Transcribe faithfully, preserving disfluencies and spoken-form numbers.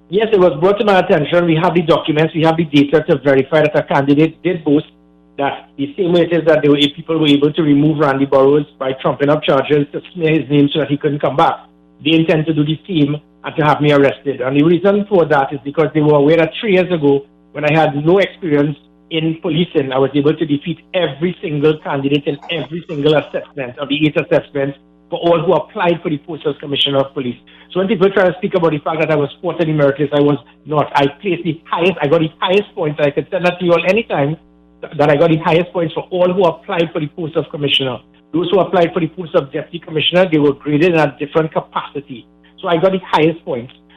Yes, it was brought to my attention. We have the documents, we have the data to verify that a candidate did boast that the same way it is that they were, people were able to remove Randy Burrows by trumping up charges to smear his name so that he couldn't come back. They intend to do the same and to have me arrested. And the reason for that is because they were aware that three years ago, when I had no experience in policing, I was able to defeat every single candidate in every single assessment of the eight assessments for all who applied for the post as Commissioner of Police. So when people try to speak about the fact that I was fourth in the merit list, I was not. I placed the highest, I got the highest points. I could send that to you all anytime, that I got the highest points for all who applied for the post of Commissioner. Those who applied for the post of Deputy Commissioner, they were graded in a different capacity. So I got the highest points.